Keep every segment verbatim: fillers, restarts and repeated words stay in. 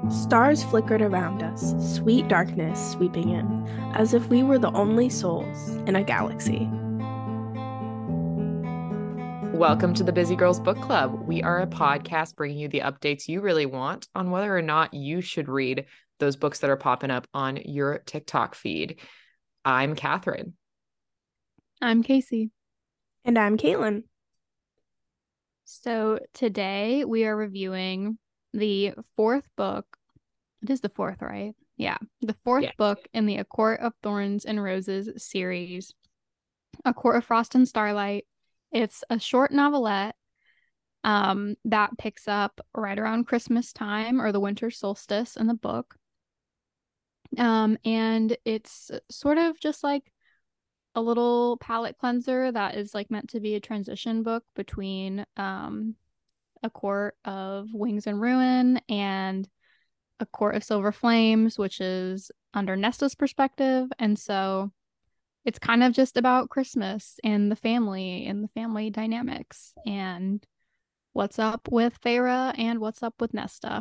Stars flickered around us, sweet darkness sweeping in, as if we were the only souls in a galaxy. Welcome to the Busy Girls Book Club. We are a podcast bringing you the updates you really want on whether or not you should read those books that are popping up on your TikTok feed. I'm Catherine. I'm Casey. And I'm Caitlin. So today we are reviewing the fourth book. It is the fourth, right? Yeah. The fourth Yeah. book in the A Court of Thorns and Roses series, A Court of Frost and Starlight. It's a short novelette um, that picks up right around Christmas time or the winter solstice in the book. Um, and it's sort of just like a little palette cleanser that is like meant to be a transition book between um, A Court of Wings and Ruin and A Court of Silver Flames, which is under Nesta's perspective. And so it's kind of just about Christmas and the family and the family dynamics and what's up with Feyre and what's up with Nesta.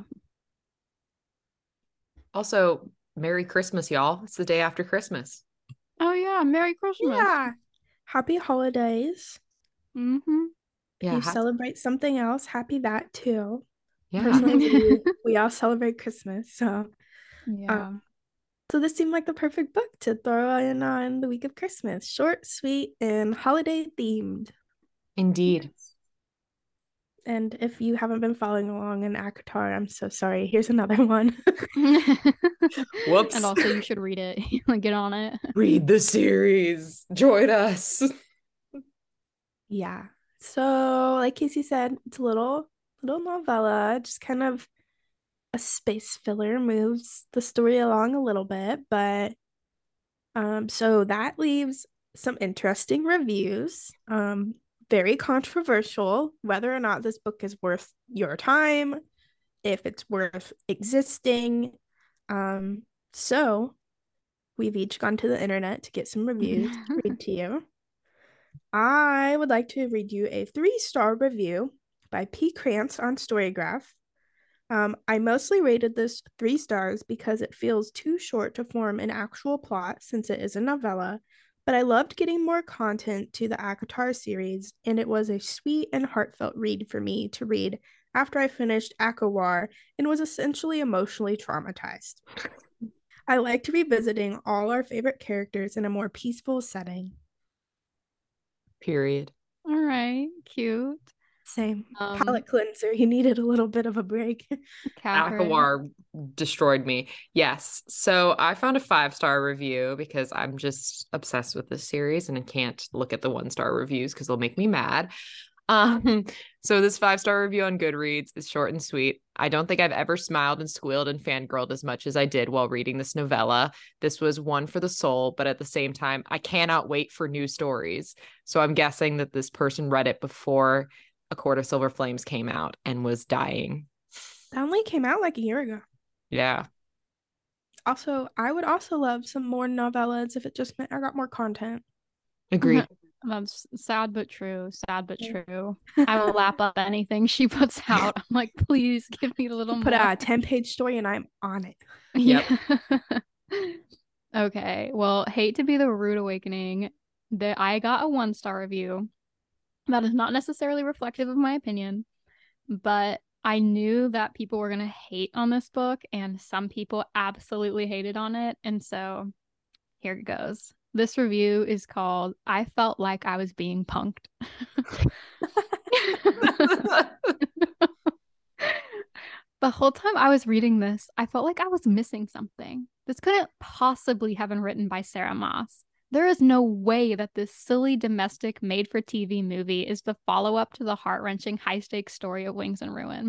Also, Merry Christmas, y'all. It's the day after Christmas. Oh yeah, Merry Christmas. Yeah. Happy holidays. Mm-hmm. If Yeah. you ha- celebrate something else, happy that too. yeah. Personally, we, we all celebrate Christmas. So, Yeah. um, so this seemed like the perfect book to throw in on the week of Christmas. Short, sweet, and holiday themed. Indeed. And if you haven't been following along in ACOTAR, I'm so sorry. Here's another one. Whoops. And also you should read it. Like get on it. Read the series. Join us. Yeah. So, like Casey said, it's a little little novella, just kind of a space filler, moves the story along a little bit, but um, so that leaves some interesting reviews. Um, very controversial whether or not this book is worth your time, if it's worth existing. Um, so we've each gone to the internet to get some reviews to read to you. I would like to read you a three-star review by P. Krantz on Storygraph. Um, I mostly rated this three stars because it feels too short to form an actual plot since it is a novella, but I loved getting more content to the ACOTAR series, and it was a sweet and heartfelt read for me to read after I finished ACOWAR and was essentially emotionally traumatized. I liked revisiting all our favorite characters in a more peaceful setting. Period. All right, cute. Same. Um, Palette cleanser. He needed a little bit of a break. Catherine. ACOWAR destroyed me. Yes. So I found a five-star review because I'm just obsessed with this series and I can't look at the one-star reviews because they'll make me mad. Um, so this five-star review on Goodreads is short and sweet. I don't think I've ever smiled and squealed and fangirled as much as I did while reading this novella. This was one for the soul, but at the same time, I cannot wait for new stories. So I'm guessing that this person read it before A Court of Silver Flames came out and was dying. That only came out like a year ago. Yeah. Also, I would also love some more novellas if it just meant I got more content. Agreed. That's sad but true. Sad but Yeah. true. I will lap up anything she puts out. I'm like, please give me a little Put more. out a ten-page story and I'm on it. Yep. Yeah. Okay. Well, hate to be the rude awakening. That I got a one star review. That is not necessarily reflective of my opinion, but I knew that people were gonna hate on this book, and some people absolutely hated on it, and so here it goes. This review is called I Felt Like I Was Being Punked. The whole time I was reading this, I felt like I was missing something. This couldn't possibly have been written by Sarah Moss. There is no way that this silly domestic made-for-T V movie is the follow-up to the heart-wrenching high-stakes story of Wings and Ruin.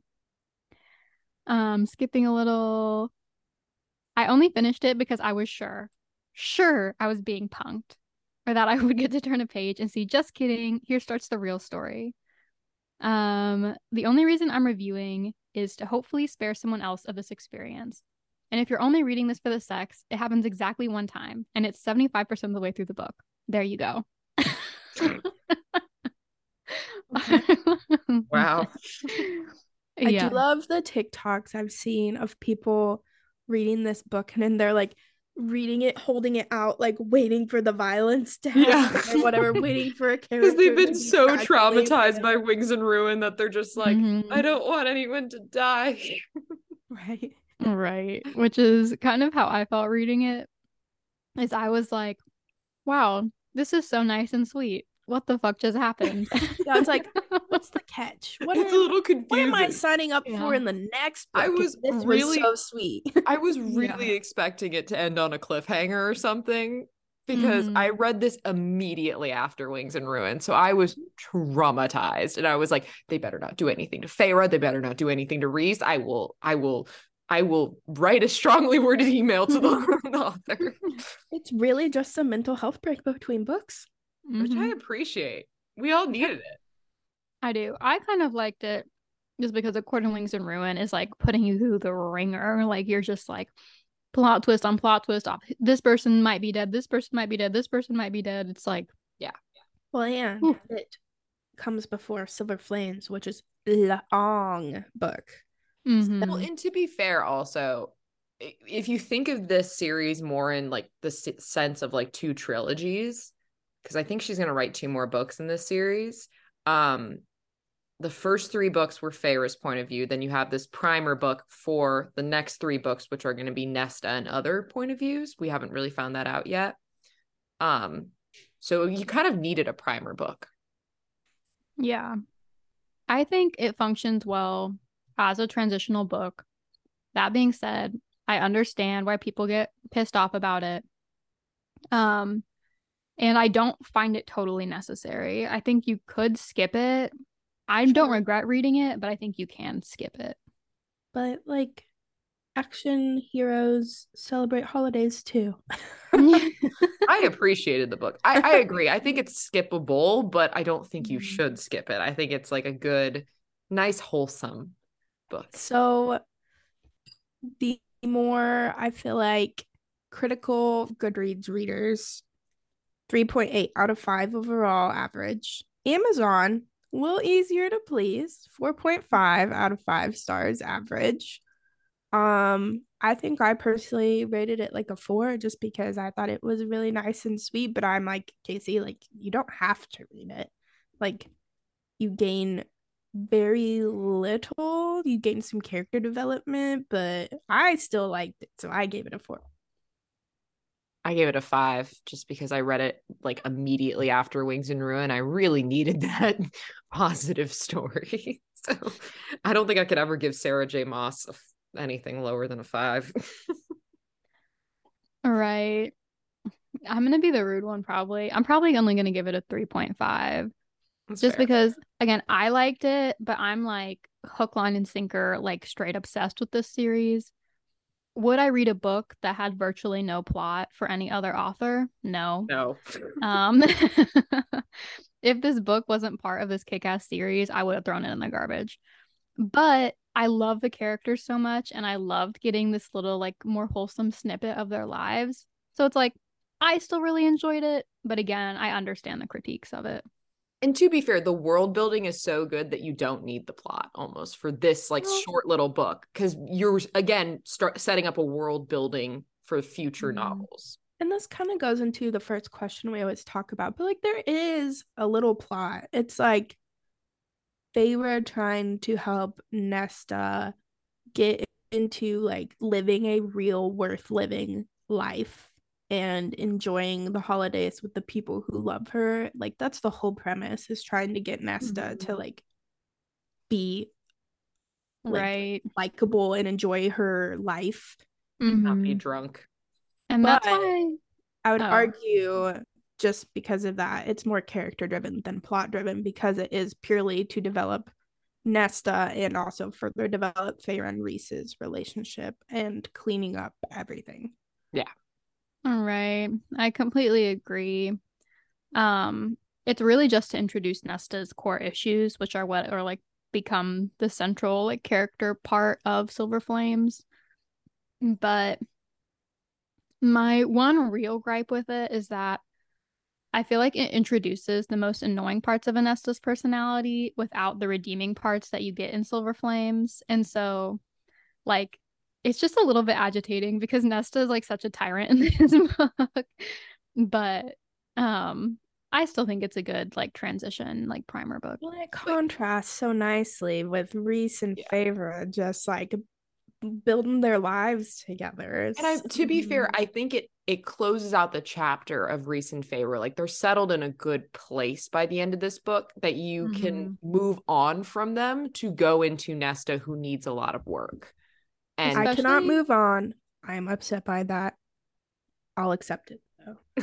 Um, skipping a little. I only finished it because I was sure, sure I was being punked, or that I would get to turn a page and see, just kidding, here starts the real story. Um, the only reason I'm reviewing is to hopefully spare someone else of this experience. And if you're only reading this for the sex, it happens exactly one time, and it's seventy-five percent of the way through the book. There you go. Wow. I do Yeah. love the TikToks I've seen of people reading this book and then they're like reading it, holding it out, like waiting for the violence to Yeah. happen or whatever, waiting for a Because they've character been to be so tragically traumatized by abandoned. Wings and Ruin that they're just like, I Mhm. don't want anyone to die. Right. Right. Which is kind of how I felt reading it. Is I was like, wow, this is so nice and sweet. What the fuck just happened? Yeah, it's like, what's the catch? What It's a am little what am I confusing. signing up for Yeah. in the next I book? And was this was really so sweet. I was Yeah. really expecting it to end on a cliffhanger or something because Mhm. I read this immediately after Wings and Ruin. So I was traumatized and I was like, they better not do anything to Feyre. They better not do anything to Rhys. I will, I will, I will write a strongly worded email to the, the author, It's really just a mental health break between books. which I Mhm. appreciate. We all Yeah. needed it. I do. I kind of liked it just because According Wings and Ruin is like putting you through the ringer. Like you're just like plot twist on plot twist off. This person might be dead. This person might be dead. This person might be dead. It's like, Yeah. Well, and whew. it comes before Silver Flames, which is a long book. Well, Mhm. and to be fair, also, if you think of this series more in like the sense of like two trilogies, because I think she's going to write two more books in this series. Um, the first three books were Feyre's point of view. Then you have this primer book for the next three books, which are going to be Nesta and other point of views. We haven't really found that out yet. Um, so you kind of needed a primer book. Yeah. I think it functions well as a transitional book. That being said, I understand why people get pissed off about it. Um, and I don't find it totally necessary. I think you could skip it. I don't Sure. regret reading it, but I think you can skip it. But like action heroes celebrate holidays too. I appreciated the book. I, I agree. I think it's skippable, but I don't think you Mhm. should skip it. I think it's like a good, nice, wholesome book. So the more I feel like critical Goodreads readers, three point eight out of five overall average. Amazon, a little easier to please, four point five out of five stars average. Um, I think I personally rated it like a four just because I thought it was really nice and sweet, but I'm like, Casey, like you don't have to read it. Like you gain very little. You gain some character development, but I still liked it, so I gave it a four. I gave it a five just because I read it like immediately after Wings and Ruin. I really needed that positive story. So I don't think I could ever give Sarah J. Maas anything lower than a five. All right. I'm going to be the rude one, probably. I'm probably only going to give it a three point five. That's Just fair. because, again, I liked it, but I'm like hook, line, and sinker, like straight obsessed with this series. Would I read a book that had virtually no plot for any other author? No. No. Um, if this book wasn't part of this kick-ass series, I would have thrown it in the garbage. But I love the characters so much, and I loved getting this little, like, more wholesome snippet of their lives. So it's like, I still really enjoyed it, but again, I understand the critiques of it. And to be fair, the world building is so good that you don't need the plot almost for this like Well, short little book because you're again start setting up a world building for future mhm. novels. And this kind of goes into the first question we always talk about, but like there is a little plot. It's like they were trying to help Nesta get into like living a real worth living life and enjoying the holidays with the people who love her. Like that's the whole premise, is trying to get Nesta Mhm. to like be like Right. likable and enjoy her life. Not be Hmm. drunk. And But that's why, I would oh, argue just because of that, it's more character driven than plot driven because it is purely to develop Nesta and also further develop Feyre and Rhys's relationship and cleaning up everything. Yeah. all right. I completely agree. Um, it's really just to introduce Nesta's core issues, which are what are like become the central like character part of Silver Flames. But my one real gripe with it is that I feel like it introduces the most annoying parts of Anesta's personality without the redeeming parts that you get in Silver Flames. And so, like, it's just a little bit agitating because Nesta is like such a tyrant in this book. But um I still think it's a good like transition, like primer book. Well, it contrasts so nicely with Rhys and Yeah. Feyre just like building their lives together. And I, to be fair, I think it it closes out the chapter of Rhys and Feyre. Like they're settled in a good place by the end of this book that you Mhm. can move on from them to go into Nesta, who needs a lot of work. And I cannot Especially- move on. I am upset by that. I'll accept it though.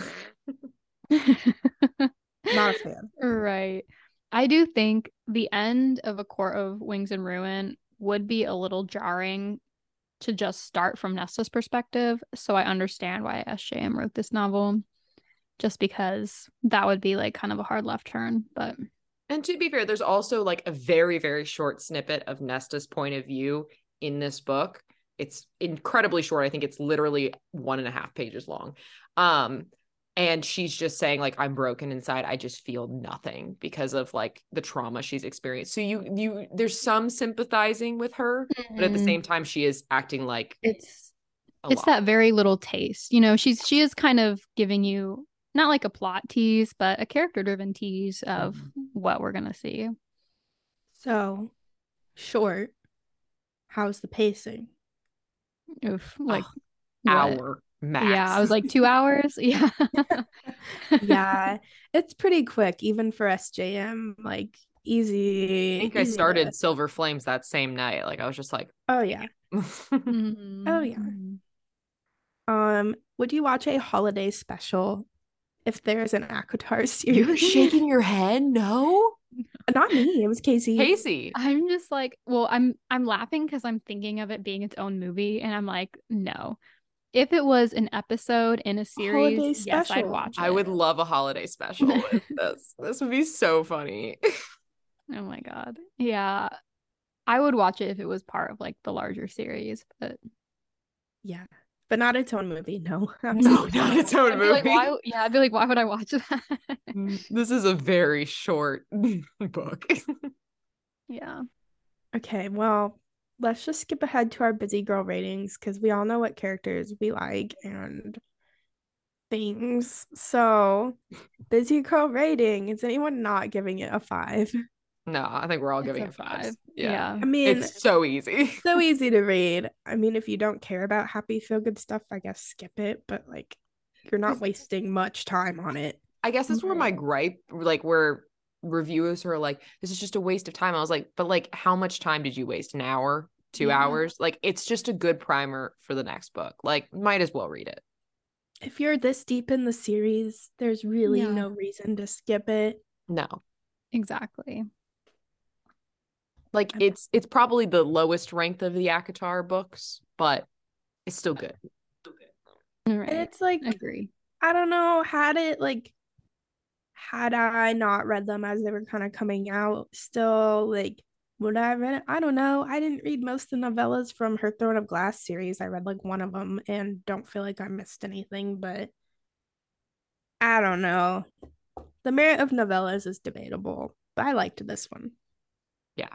Not a fan. Right. I do think the end of A Court of Wings and Ruin would be a little jarring to just start from Nesta's perspective. So I understand why S J M wrote this novel, just because that would be like kind of a hard left turn. But And to be fair, there's also like a very, very short snippet of Nesta's point of view in this book. It's incredibly short. I think it's literally one and a half pages long. Um, and she's just saying, like, I'm broken inside. I just feel nothing because of like the trauma she's experienced. So you you there's some sympathizing with her, but at the Mhm. same time, she is acting like it's a it's lot. that very little taste. You know, she's she is kind of giving you not like a plot tease, but a character driven tease of Mhm. what we're gonna see. So short. How's the pacing? Oof, like Ugh, what? hour max. Yeah, I was like two hours. Yeah. Yeah, it's pretty quick, even for S J M. Like easy. I think I easy started to- Silver Flames that same night. Like I was just like, Oh yeah. Mhm. Oh yeah. Um, would you watch a holiday special if there's an ACOTAR series? You're shaking your head? No? Not me. It was Casey. Casey. I'm just like, well, I'm I'm laughing because I'm thinking of it being its own movie, and I'm like, no. If it was an episode in a series, Holiday yes, I'd special. watch it. I would love a holiday special with this. This would be so funny. Oh my God. Yeah. I would watch it if it was part of like the larger series, but Yeah, but not its own movie. No, No, absolutely not its own I'd be like, movie. why? Yeah, I'd be like, why would I watch that? This is a very short book. Yeah. Okay, well, let's just skip ahead to our busy girl ratings because we all know what characters we like and things. So, busy girl rating. Is anyone not giving it a five? No, I think we're all It's giving a it fives. five. Yeah. Yeah. I mean, It's so easy. so easy to read. I mean, if you don't care about happy feel good stuff, I guess skip it, but like you're not wasting much time on it. I guess that's where my Right. gripe, like where reviewers are like, this is just a waste of time. I was like, but like, how much time did you waste? An hour, two Yeah. hours? Like, it's just a good primer for the next book. Like, might as well read it. If you're this deep in the series, there's really Yeah. no reason to skip it. No, Exactly. like it's it's probably the lowest ranked of the ACOTAR books, but it's still good. And Right. it's like, Agree. I don't know, had it like, had I not read them as they were kind of coming out, still, like, would I have read it? I don't know. I didn't read most of the novellas from her Throne of Glass series. I read like one of them and don't feel like I missed anything, but I don't know. The merit of novellas is debatable, but I liked this one. Yeah.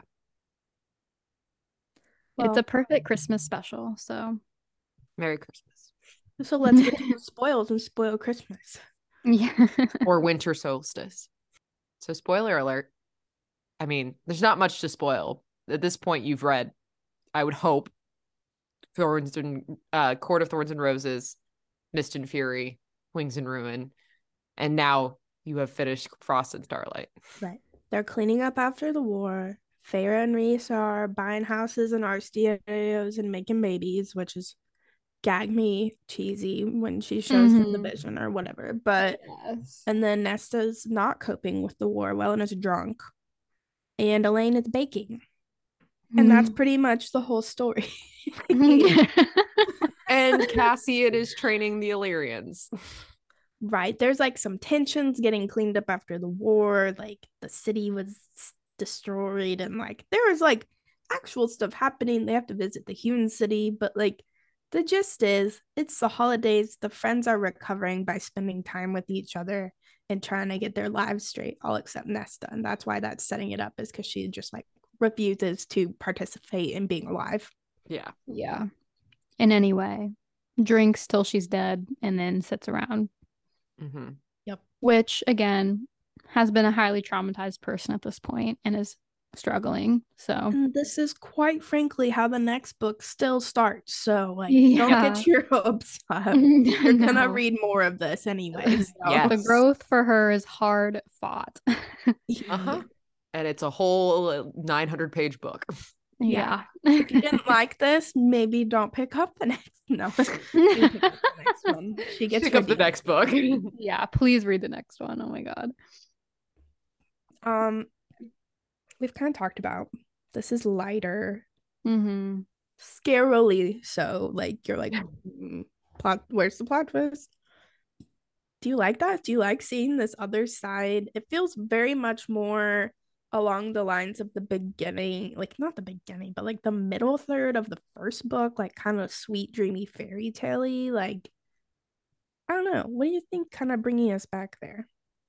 It's Well, a perfect Christmas special. So, Merry Christmas. so let's get to the spoils and spoil Christmas. yeah. Or winter solstice. So, spoiler alert. I mean, there's not much to spoil. At this point, you've read, I would hope, Thorns and uh, Court of Thorns and Roses, Mist and Fury, Wings and Ruin, and now you have finished Frost and Starlight. Right. They're cleaning up after the war. Feyre and Rhys are buying houses and art studios and making babies, which is gag me cheesy when she shows them the Mhm. vision or whatever. But Yes. and then Nesta's not coping with the war well and is drunk. And Elaine is baking. And that's pretty much the whole story. And Cassian is training the Illyrians. Right. There's like some tensions getting cleaned up after the war. Like the city was destroyed and like there was like actual stuff happening. They have to visit the Hewn city, but like the gist is it's the holidays. The friends are recovering by spending time with each other. and trying to get their lives straight, all except Nesta. And that's why that's setting it up, is because she just like refuses to participate in being alive. Yeah. Yeah. In any way. Drinks till she's dead and then sits around. Mm-hmm. Yep. Which, again, has been a highly traumatized person at this point and is struggling. So and this is quite frankly how the next book still starts. So like, yeah. don't get your hopes up. You're no. gonna read more of this anyways. So. Yes. The growth for her is hard fought. Uh-huh. And it's a whole nine hundred page book. Yeah. If you didn't like this, maybe don't pick up the next. No, pick up the next one. She gets pick up the next book. Yeah, please read the next one. Oh my god. Um, we've kind of talked about this is lighter, mm-hmm. scarily so. Like you're like, mm, plot. Where's the plot twist? Do you like that? Do you like seeing this other side? It feels very much more along the lines of the beginning, like not the beginning, but like the middle third of the first book, like kind of sweet, dreamy fairy tale-y. Like, I don't know. What do you think kind of bringing us back there?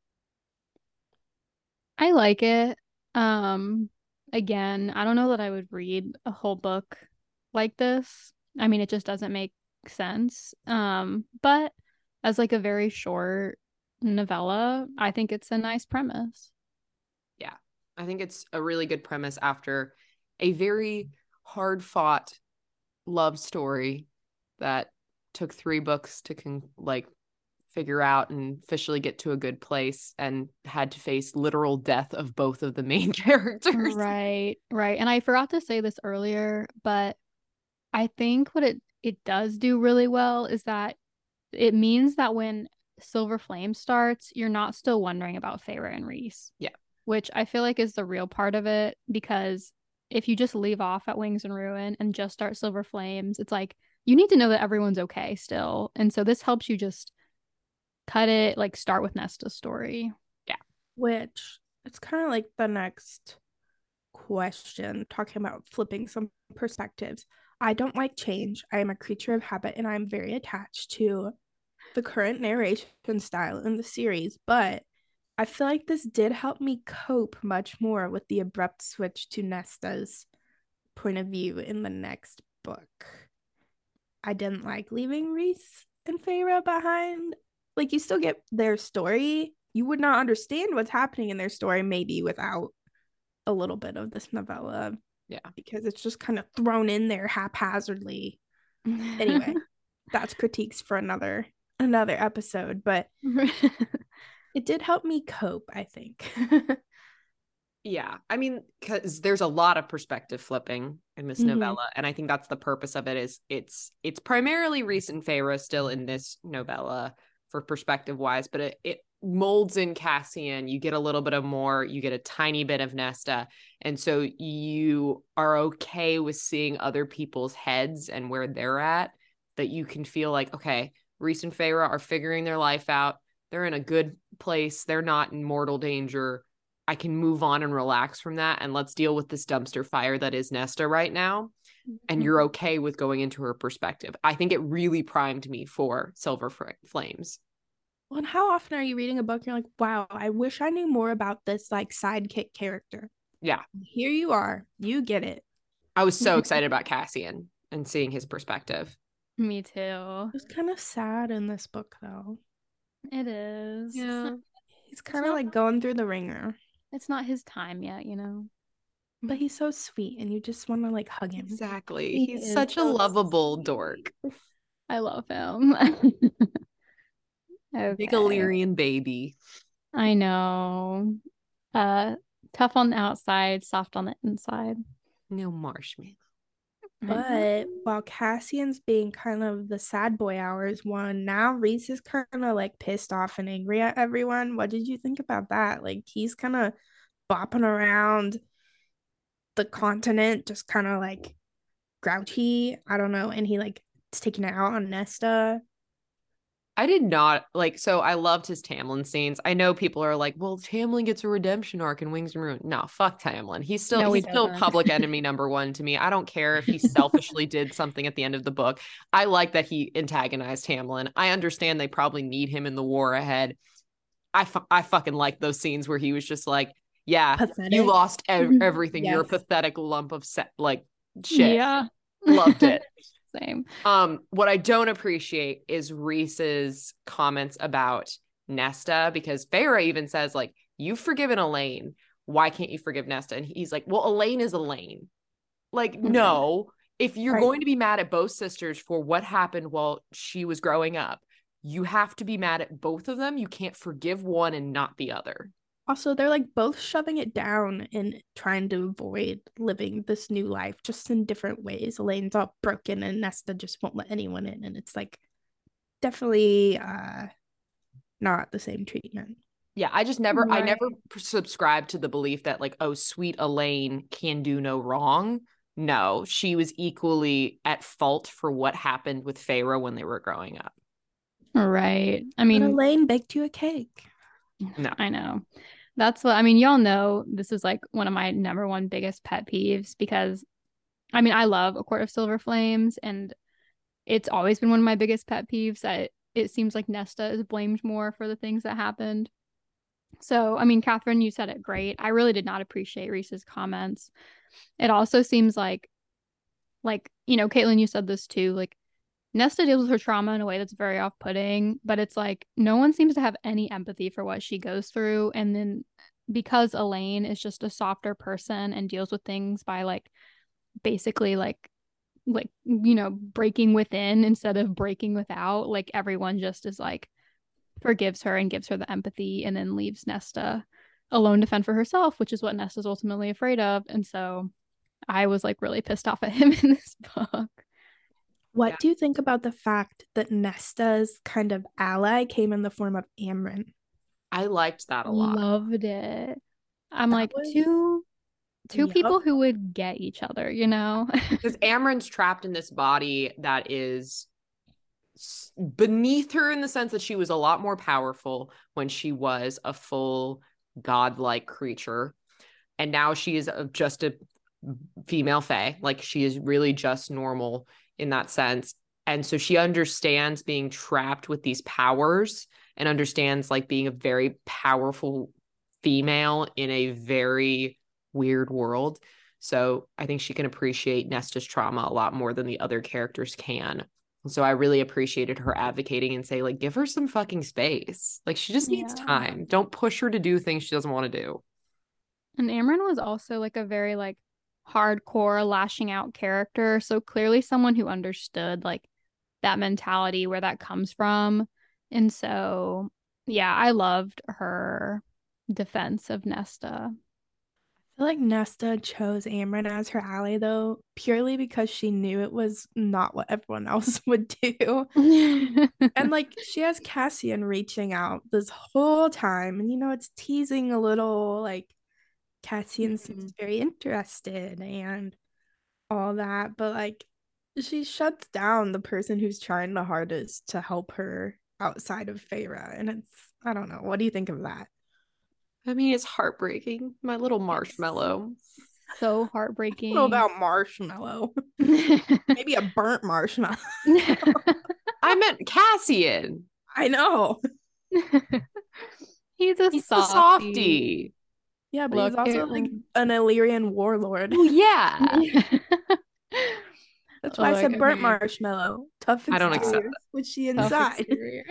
I like it. Um, again, I don't know that I would read a whole book like this. I mean, it just doesn't make sense. Um, but as like a very short novella, I think it's a nice premise. Yeah. I think it's a really good premise after a very hard fought love story that took three books to con- like figure out and officially get to a good place, and had to face literal death of both of the main characters. Right, right. And I forgot to say this earlier, but I think what it it does do really well is that it means that when Silver Flame starts, you're not still wondering about Feyre and Rhys. Yeah. Which I feel like is the real part of it, because if you just leave off at Wings and Ruin and just start Silver Flames, it's like you need to know that everyone's okay still. And so this helps you just cut it, like start with Nesta's story. Yeah. Which it's kind of like the next question, talking about flipping some perspectives. I don't like change. I am a creature of habit and I'm very attached to the current narration style in the series, but I feel like this did help me cope much more with the abrupt switch to Nesta's point of view in the next book. I didn't like leaving Rhys and Feyre behind. Like, you still get their story. You would not understand what's happening in their story maybe without a little bit of this novella. Yeah. Because it's just kind of thrown in there haphazardly. Anyway, that's critiques for another another episode, but it did help me cope, I think. Yeah. I mean, because there's a lot of perspective flipping in this Mhm. novella. And I think that's the purpose of it, is it's it's primarily Rhys and Feyre still in this novella for perspective wise, but it, it molds in Cassian. You get a little bit of more, you get a tiny bit of Nesta. And so you are okay with seeing other people's heads and where they're at, that you can feel like, okay, Rhys and Feyre are figuring their life out. They're in a good place. They're not in mortal danger. I can move on and relax from that, and let's deal with this dumpster fire that is Nesta right now. And you're okay with going into her perspective. I think it really primed me for Silver Flames. Well, and how often are you reading a book and you're like, wow, I wish I knew more about this like sidekick character? Yeah. Here you are. You get it. I was so excited about Cassian and seeing his perspective. Me too. It's kind of sad in this book, though. It is. Yeah. He's kind of like going through the ringer. It's not his time yet, you know. But he's so sweet and you just want to like hug him. Exactly. He He's is such a so lovable dork. I love him. Okay. Big Illyrian baby. I know. Uh, tough on the outside, soft on the inside. No marshmallow. But while Cassian's being kind of the sad boy hours one, now Rhys is kind of like pissed off and angry at everyone. What did you think about that? Like, he's kind of bopping around the continent, just kind of like grouchy. I don't know. And he like is taking it out on Nesta. I did not like, so I loved his Tamlin scenes. I know people are like, well, Tamlin gets a redemption arc in Wings and Ruin. No, fuck Tamlin. He's still No, he he's still doesn't. public enemy number one to me. I don't care if he selfishly did something at the end of the book. I like that he antagonized Tamlin. I understand they probably need him in the war ahead. I, fu- I fucking like those scenes where he was just like, yeah, Pathetic. you lost ev- everything. You're a Yes. pathetic lump of set, like shit. Yeah. Loved it. Same. Um, what I don't appreciate is Reese's comments about Nesta, because Feyre even says, like, you've forgiven Elaine. Why can't you forgive Nesta? And he's like, well, Elaine is Elaine. Like, Mhm. no, if you're Right. going to be mad at both sisters for what happened while she was growing up, you have to be mad at both of them. You can't forgive one and not the other. Also, they're like both shoving it down and trying to avoid living this new life just in different ways. Elaine's all broken and Nesta just won't let anyone in. And it's like definitely uh not the same treatment. Yeah, I just never, I Right. never subscribed to the belief that, like, oh, sweet Elaine can do no wrong. No, she was equally at fault for what happened with Feyre when they were growing up. Right. I But mean, Elaine baked you a cake. No. I know. That's what I mean. Y'all know this is like one of my number one biggest pet peeves because I mean, I love A Court of Silver Flames, and it's always been one of my biggest pet peeves that it seems like Nesta is blamed more for the things that happened. So, I mean, Catherine, you said it great. I really did not appreciate Reese's comments. It also seems like, like, you know, Caitlin, you said this too, like, Nesta deals with her trauma in a way that's very off-putting, but it's like no one seems to have any empathy for what she goes through. And then because Elaine is just a softer person and deals with things by like basically like like you know breaking within instead of breaking without, like everyone just is like forgives her and gives her the empathy and then leaves Nesta alone to fend for herself, which is what Nesta's ultimately afraid of. And so I was like really pissed off at him in this book. What Yeah. do you think about the fact that Nesta's kind of ally came in the form of Amren? I liked that a lot. Loved it. I'm That like was- two two Yup. people who would get each other, you know? Because Amren's trapped in this body that is s- beneath her, in the sense that she was a lot more powerful when she was a full godlike creature. And now she is a- just a female fae. Like, she is really just normal in that sense. And so she understands being trapped with these powers and understands like being a very powerful female in a very weird world. So I think she can appreciate Nesta's trauma a lot more than the other characters can. So I really appreciated her advocating and say, like, give her some fucking space. Like, she just needs Yeah. time. Don't push her to do things she doesn't want to do. And Amren was also like a very like hardcore lashing out character. So clearly someone who understood like that mentality, where that comes from. And so yeah, I loved her defense of Nesta. I feel like Nesta chose Amren as her ally though, purely because she knew it was not what everyone else would do. And like she has Cassian reaching out this whole time, and you know, it's teasing a little like Cassian seems very interested and all that, but like she shuts down the person who's trying the hardest to help her outside of Feyre. And it's, I don't know. What do you think of that? I mean, it's heartbreaking. My little marshmallow. So I heartbreaking. don't know about marshmallow. Maybe a burnt marshmallow. I meant Cassian. I know. He's a He's softie. the softie. Yeah, but Look, he's also it- like an Illyrian warlord. Oh, yeah. That's why I Look, said burnt okay. marshmallow. Tough I don't exterior, accept with she Tough inside. exterior.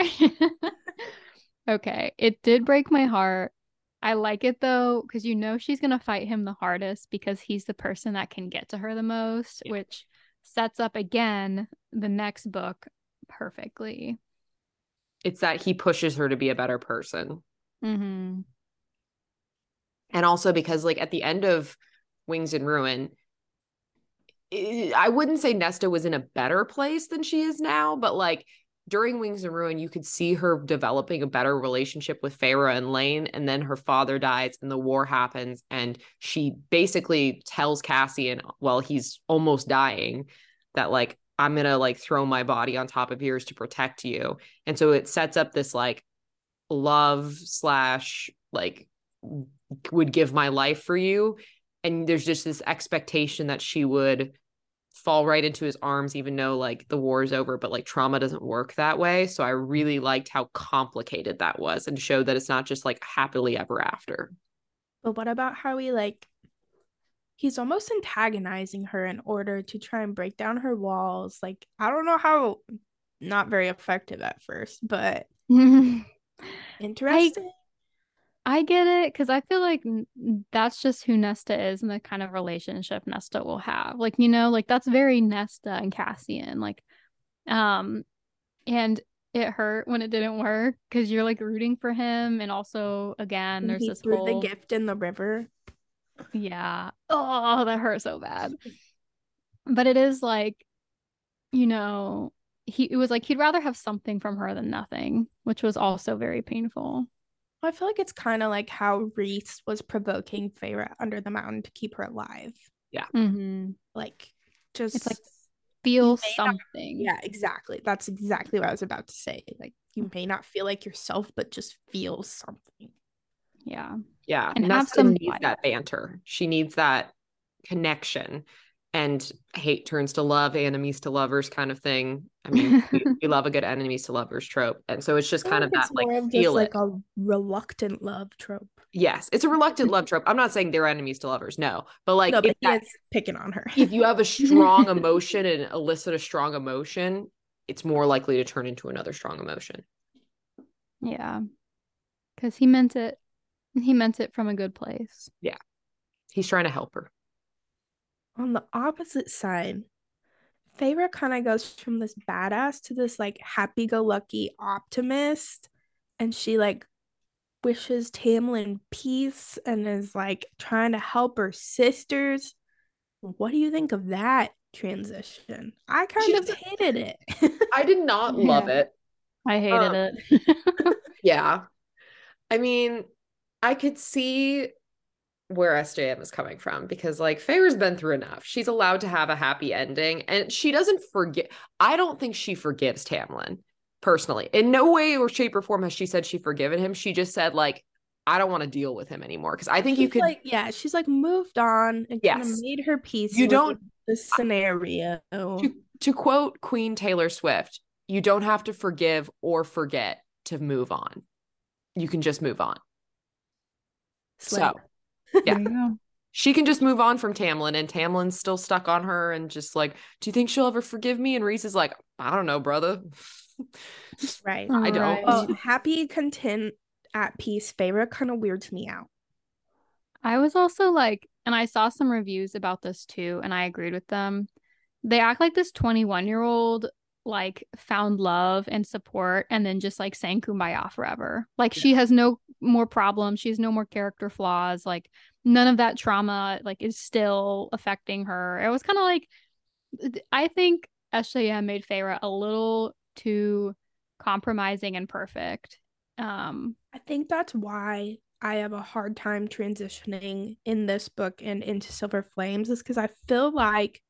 Okay, it did break my heart. I like it though, because you know she's gonna fight him the hardest because he's the person that can get to her the most, Yeah. which sets up again the next book perfectly. It's that he pushes her to be a better person. Mm-hmm. And also because, like, at the end of Wings and Ruin, I I wouldn't say Nesta was in a better place than she is now, but like during Wings and Ruin, you could see her developing a better relationship with Feyre and Lane, and then her father dies and the war happens, and she basically tells Cassian while he's almost dying that like, I'm gonna like throw my body on top of yours to protect you. And so it sets up this like love slash like would give my life for you. And there's just this expectation that she would fall right into his arms, even though like the war is over, but like trauma doesn't work that way. So I really liked how complicated that was and showed that it's not just like happily ever after. But what about how he like he's almost antagonizing her in order to try and break down her walls. Like, I don't know how, not very effective at first, but interesting. I I get it because I feel like that's just who Nesta is and the kind of relationship Nesta will have. Like, you know, like that's very Nesta and Cassian. Like, um, and it hurt when it didn't work because you're like rooting for him. And also, again, When there's he this threw whole the gift in the river. Yeah. Oh, that hurt so bad. But it is like, you know, he it was like he'd rather have something from her than nothing, which was also very painful. I feel like it's kind of like how Rhys was provoking Feyre under the mountain to keep her alive. Yeah. Mm-hmm. Like, just it's like feel not, something. yeah, exactly. That's exactly what I was about to say. Like, you may not feel like yourself, but just feel something. Yeah. Yeah. And Nesta have some needs fight. that banter. She needs that connection. And hate turns to love, enemies to lovers kind of thing. I mean, we, we love a good enemies to lovers trope. And so it's just I kind think of that it's more like of feel just it. like a reluctant love trope. Yes, it's a reluctant love trope. I'm not saying they're enemies to lovers, no. But like no, but if, he that, is picking on her. if you have a strong emotion and elicit a strong emotion, it's more likely to turn into another strong emotion. Yeah. Because he meant it. He meant it from a good place. Yeah. He's trying to help her. On the opposite side, Feyre kind of goes from this badass to this like happy-go-lucky optimist, and she like wishes Tamlin peace and is like trying to help her sisters. What do you think of that transition? I kind of hated it. I did not love Yeah. it. I hated Um, it. Yeah. I mean, I could see where S J M is coming from because like Feyre's been through enough. She's allowed to have a happy ending and she doesn't forget. I don't think she forgives Tamlin personally. In no way or shape or form has she said she forgiven him. She just said like, I don't want to deal with him anymore. Cause I think she's you could like, yeah, she's like moved on and yes. kind of made her peace you with don't the scenario. To, to quote Queen Taylor Swift, you don't have to forgive or forget to move on. You can just move on. Slay. So yeah. She can just move on from Tamlin and Tamlin's still stuck on her and just like, do you think she'll ever forgive me? And Rhys is like, I don't know, brother. Right. I don't. Right. Well, happy, content, at peace, Feyre kind of weirds me out. I was also like, and I saw some reviews about this too, and I agreed with them. They act like this twenty-one year old like found love and support and then just like sang kumbaya forever. Like yeah. She has no more problems. She has no more character flaws. Like none of that trauma like is still affecting her. It was kind of like, I think S J M made Feyre a little too compromising and perfect. Um, I think that's why I have a hard time transitioning in this book and into Silver Flames is because I feel like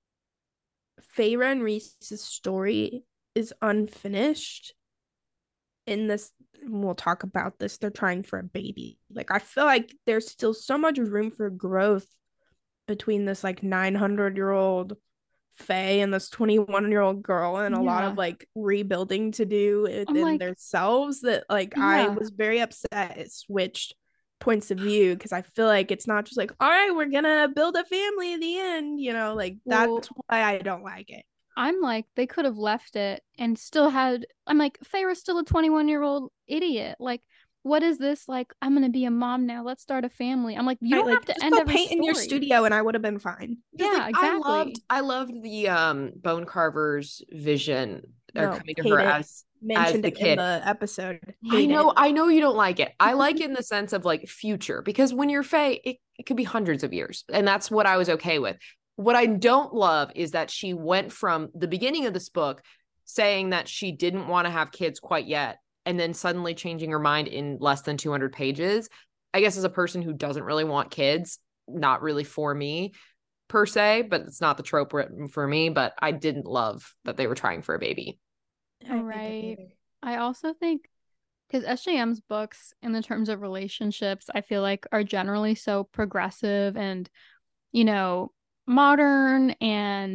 Feyre and Rhys's story is unfinished. In this, we'll talk about this, they're trying for a baby. Like, I feel like there's still so much room for growth between this, like, nine hundred year old Fae and this twenty-one year old girl, and a yeah. lot of, like, rebuilding to do within like, themselves that, like, yeah. I was very upset it switched points of view because I feel like it's not just like, all right, we're gonna build a family at the end, you know, like well, that's why I don't like it. I'm like, they could have left it and still had, I'm like, Feyre's still a twenty-one year old idiot. Like, what is this? Like, I'm gonna be a mom now. Let's start a family. I'm like, you right, don't like, have to end every paint story. in your studio and I would have been fine. Yeah, like, exactly. I loved, I loved the um Bone Carver's vision no, or coming to her it. as mentioned as the it kid. in the episode. Hate I know, it. I know you don't like it. I like it in the sense of like future because when you're Fae, it, it could be hundreds of years, and that's what I was okay with. What I don't love is that she went from the beginning of this book saying that she didn't want to have kids quite yet, and then suddenly changing her mind in less than two hundred pages. I guess as a person who doesn't really want kids, not really for me per se, but it's not the trope written for me, but I didn't love that they were trying for a baby. All right. I also think because S J M's books in the terms of relationships, I feel like are generally so progressive and, you know, modern and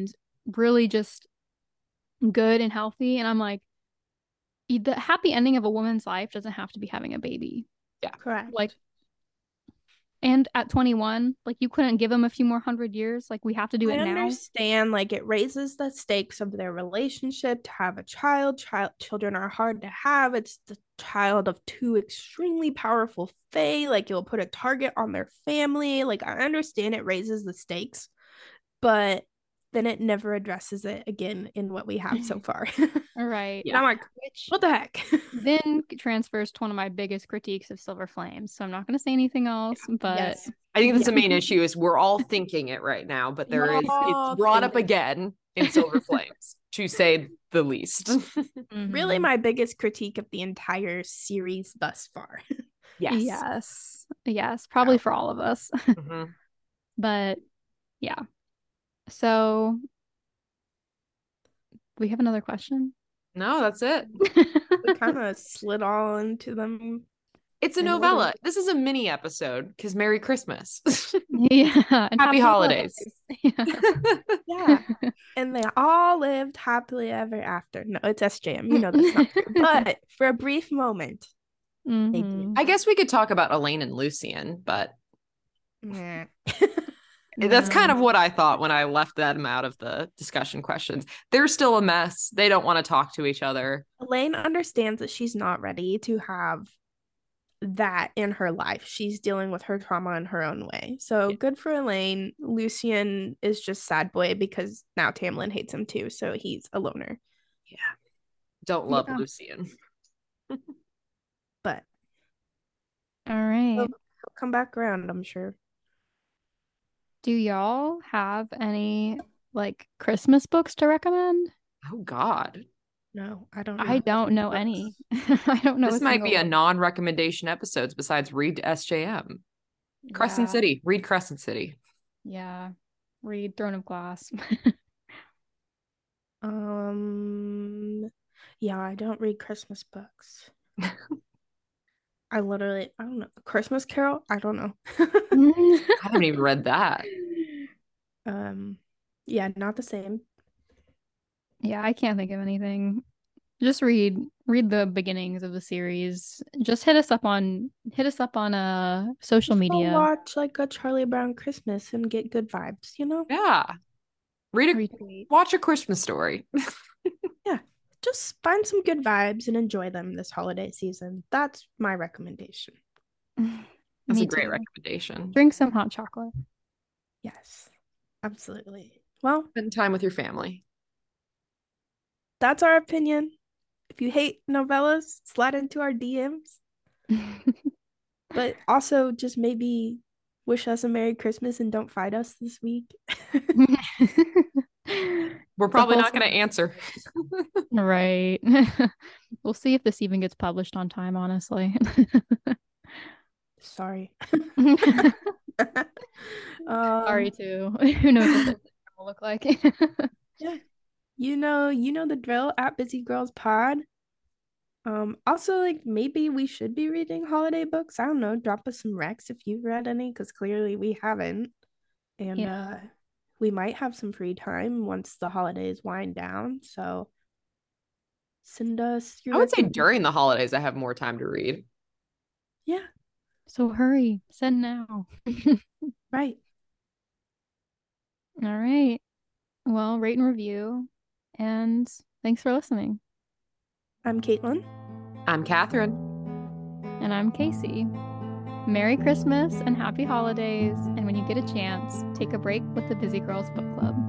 really just good and healthy. And I'm like, the happy ending of a woman's life doesn't have to be having a baby. Yeah. Correct. Like, and at twenty-one, like you couldn't give them a few more hundred years. Like we have to do it I now. understand, like it raises the stakes of their relationship to have a child. Child children are hard to have. It's the child of two extremely powerful fae. Like it'll put a target on their family. Like I understand it raises the stakes, but then it never addresses it again in what we have so far. All right. And I'm like, Which what the heck? then transfers to one of my biggest critiques of Silver Flames. So I'm not going to say anything else, but Yes. I think that's Yeah. the main issue is we're all thinking it right now, but there is All it's brought up thinking. again in Silver Flames, to say the least. Mhm. Really my biggest critique of the entire series thus far. Yes. Yes. Yes. Probably for all of us. Mhm. But yeah. So we have another question. No, that's it. We kind of slid all into them. It's a In novella. order. This is a mini episode because Merry Christmas. Yeah. And Happy holidays. Yeah. Yeah. And they all lived happily ever after. No, it's S J M. You know that's not true. But for a brief moment, they Mhm. did. I guess we could talk about Elaine and Lucian, but Nah. that's kind No. of what I thought when I left them out of the discussion questions. They're still a mess. They don't want to talk to each other. Elaine understands that she's not ready to have that in her life. She's dealing with her trauma in her own way. So Yeah. good for Elaine. Lucian is just sad boy because now Tamlin hates him too. So he's a loner. Yeah. Don't love Yeah. Lucian. But All right. he'll, he'll come back around, I'm sure. Do y'all have any like Christmas books to recommend? Oh God. No, I don't. I read don't know books. any. I don't know. This a might be single a one. non-recommendation episodes besides read S J M. Crescent Yeah. City. Read Crescent City. Yeah. Read Throne of Glass. Um, yeah, I don't read Christmas books. I literally, I don't know. Christmas Carol? I don't know. I haven't even read that. Um, yeah, not the same. Yeah, I can't think of anything. Just read read the beginnings of the series. Just hit us up on hit us up on uh social Just go media. watch like a Charlie Brown Christmas and get good vibes, you know? Yeah. Read a Retweet. watch a Christmas story. Yeah. Just find some good vibes and enjoy them this holiday season. That's my recommendation. That's Me a great too. recommendation. Drink some hot chocolate. Yes, absolutely. Well, Spend time with your family. that's our opinion. If you hate novellas, slide into our D Ms. But also just maybe wish us a Merry Christmas and don't fight us this week. We're probably not going to answer. Right. We'll see if this even gets published on time, honestly. Sorry. Sorry Um, too. Who knows what this will look like. yeah. You know, you know the drill at Busy Girls Pod. Um, also like maybe we should be reading holiday books. I don't know, drop us some recs if you've read any, because clearly we haven't. And Yeah. uh we might have some free time once the holidays wind down. So send us your I would say recommendations. during the holidays, I have more time to read. Yeah, So hurry. Send now. right. All right. Well, rate and review. And thanks for listening. I'm Caitlin. I'm Catherine. And I'm Casey. Merry Christmas and happy holidays. And when you get a chance, take a break with the Busy Girls Book Club.